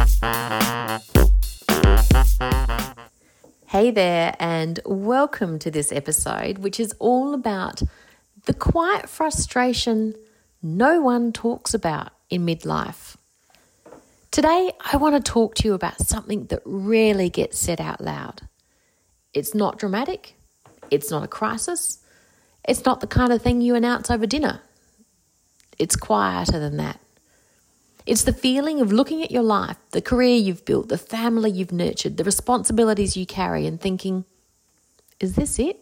Hey there, and welcome to this episode, which is all about the quiet frustration no one talks about in midlife. Today, I want to talk to you about something that rarely gets said out loud. It's not dramatic. It's not a crisis. It's not the kind of thing you announce over dinner. It's quieter than that. It's the feeling of looking at your life, the career you've built, the family you've nurtured, the responsibilities you carry and thinking, is this it?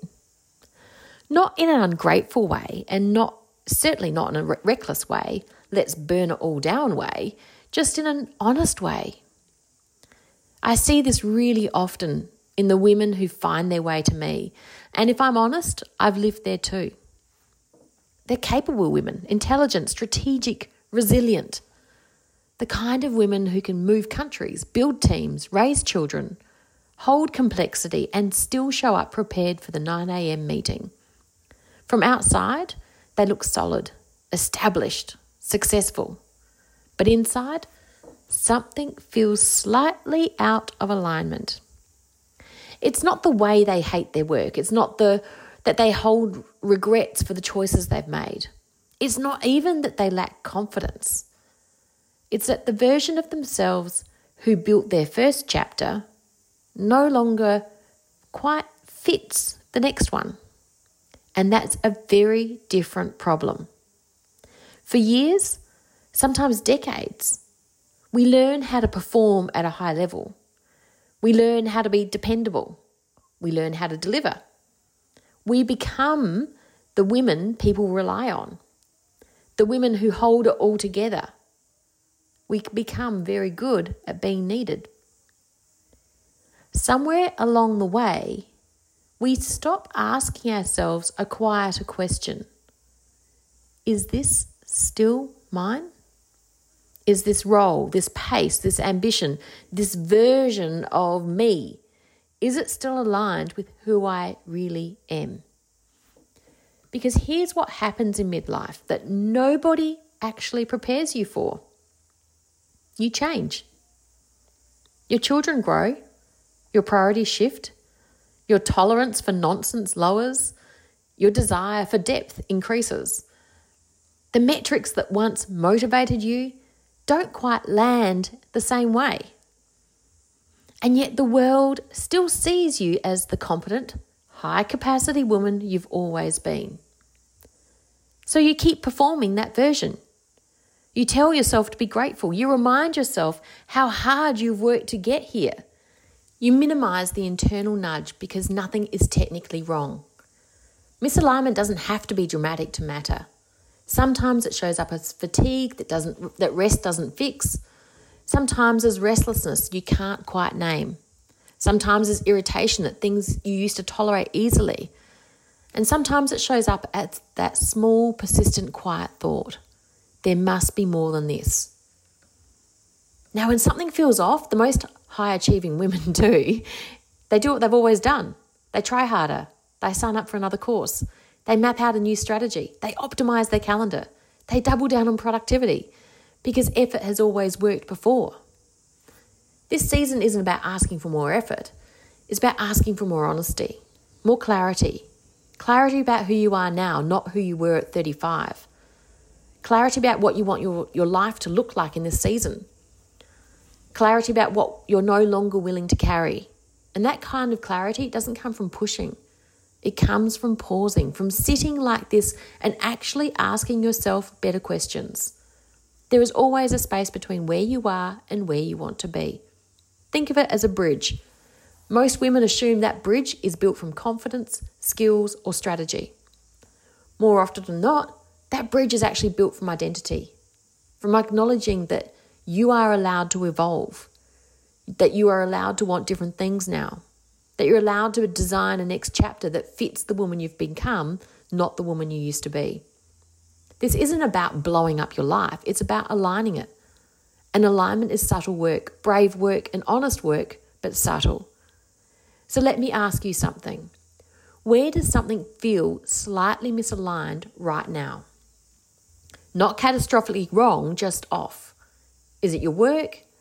Not in an ungrateful way and certainly not in a reckless way, let's burn it all down way, just in an honest way. I see this really often in the women who find their way to me. And if I'm honest, I've lived there too. They're capable women, intelligent, strategic, resilient. The kind of women who can move countries, build teams, raise children, hold complexity and still show up prepared for the 9 a.m. meeting. From outside, they look solid, established, successful. But inside, something feels slightly out of alignment. It's not the way they hate their work. It's not that they hold regrets for the choices they've made. It's not even that they lack confidence. It's that the version of themselves who built their first chapter no longer quite fits the next one. And that's a very different problem. For years, sometimes decades, we learn how to perform at a high level. We learn how to be dependable. We learn how to deliver. We become the women people rely on, the women who hold it all together. We become very good at being needed. Somewhere along the way, we stop asking ourselves a quieter question. Is this still mine? Is this role, this pace, this ambition, this version of me, is it still aligned with who I really am? Because here's what happens in midlife that nobody actually prepares you for. You change. Your children grow. Your priorities shift. Your tolerance for nonsense lowers. Your desire for depth increases. The metrics that once motivated you don't quite land the same way. And yet the world still sees you as the competent, high-capacity woman you've always been. So you keep performing that version. You tell yourself to be grateful. You remind yourself how hard you've worked to get here. You minimize the internal nudge because nothing is technically wrong. Misalignment doesn't have to be dramatic to matter. Sometimes it shows up as fatigue that rest doesn't fix. Sometimes as restlessness you can't quite name. Sometimes as irritation at things you used to tolerate easily. And sometimes it shows up as that small, persistent, quiet thought. There must be more than this. Now, when something feels off, the most high-achieving women do what they've always done. They try harder. They sign up for another course. They map out a new strategy. They optimize their calendar. They double down on productivity because effort has always worked before. This season isn't about asking for more effort. It's about asking for more honesty, more clarity. Clarity about who you are now, not who you were at 35. Clarity about what you want your life to look like in this season. Clarity about what you're no longer willing to carry. And that kind of clarity doesn't come from pushing. It comes from pausing, from sitting like this and actually asking yourself better questions. There is always a space between where you are and where you want to be. Think of it as a bridge. Most women assume that bridge is built from confidence, skills, or strategy. More often than not, that bridge is actually built from identity, from acknowledging that you are allowed to evolve, that you are allowed to want different things now, that you're allowed to design a next chapter that fits the woman you've become, not the woman you used to be. This isn't about blowing up your life, it's about aligning it. And alignment is subtle work, brave work and honest work, but subtle. So let me ask you something. Where does something feel slightly misaligned right now? Not catastrophically wrong, just off. Is it your work,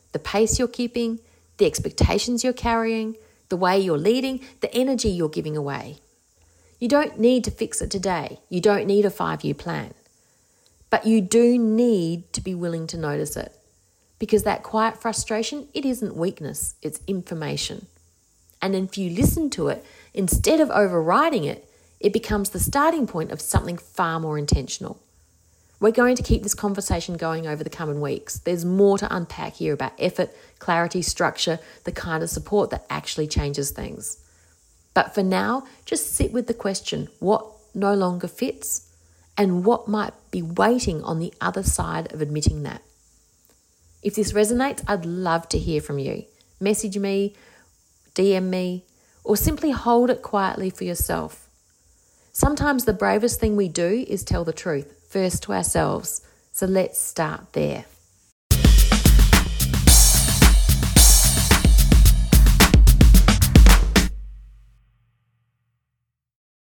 The pace you're keeping, the expectations you're carrying, the way you're leading, the energy you're giving away. You don't need to fix it today. You don't need a 5-year plan. But you do need to be willing to notice it. Because that quiet frustration, it isn't weakness, it's information. And if you listen to it, instead of overriding it, it becomes the starting point of something far more intentional. We're going to keep this conversation going over the coming weeks. There's more to unpack here about effort, clarity, structure, the kind of support that actually changes things. But for now, just sit with the question, what no longer fits and what might be waiting on the other side of admitting that. If this resonates, I'd love to hear from you. Message me, DM me, or simply hold it quietly for yourself. Sometimes the bravest thing we do is tell the truth, first to ourselves. So let's start there.